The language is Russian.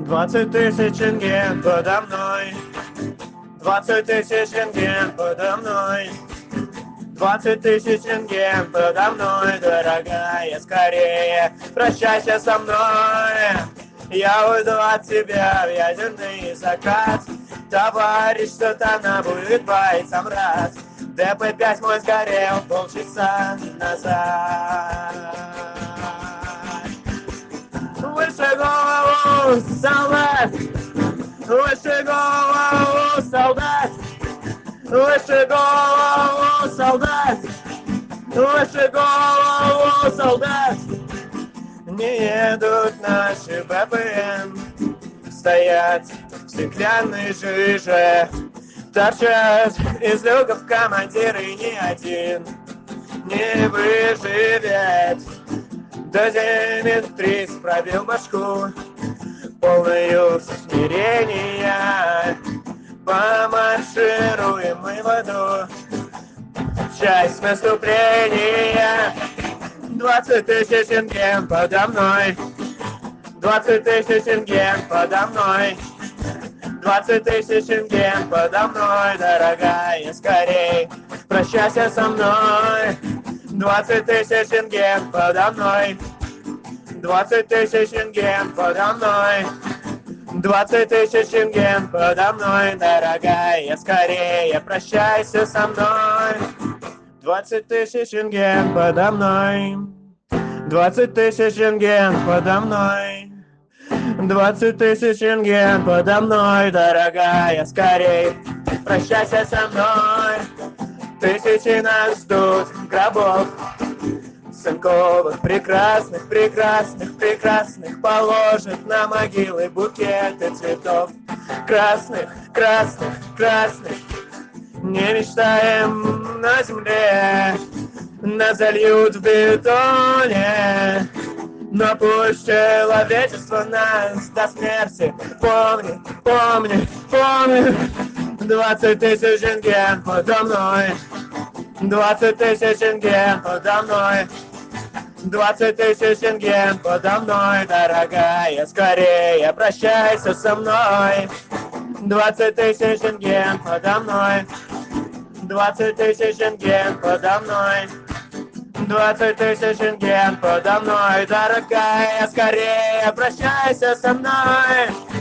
20 тысяч тенге подо мной, 20 тысяч тенге подо мной, 20 тысяч тенге подо мной, дорогая, скорее прощайся со мной. Я уйду от тебя в ядерный закат, товарищ сатана будет бойцом рад. ДП-5 мой сгорел полчаса назад. Выше голову, солдат! Выше голову, солдат! Выше голову, солдат! Выше голову, солдат! Не едут наши БПМ, стоят в стеклянной жиже, торчат из люков командиры, ни один не выживет. Дозиметрист пробил башку, полную смирения. Помаршируем мы в аду, часть наступления. 20 тысяч тенге подо мной, 20 тысяч тенге подо мной, 20 тысяч тенге подо мной, дорогая, скорей прощайся со мной. 20 тысяч тенге подо мной, 20 тысяч тенге подо мной, 20 тысяч тенге подо мной, дорогая, скорее прощайся со мной. 20 тысяч тенге подо мной, 20 тысяч тенге подо мной, 20 тысяч тенге подо мной, дорогая, скорей прощайся со мной. Тысячи нас ждут гробов, сынковых, прекрасных, прекрасных, прекрасных, положат на могилы букеты цветов. Красных, красных, красных, не мечтаем на земле, нас зальют в бетоне, но пусть человечество нас до смерти помнит, помнит, помнит. 20 тысяч тенге подо мной, 20 тысяч тенге подо мной, 20 тысяч тенге подо мной, дорогая, скорее прощайся со мной. 20 тысяч тенге подо мной, 20 тысяч тенге подо мной, 20 тысяч тенге подо мной, дорогая, скорее прощайся со мной.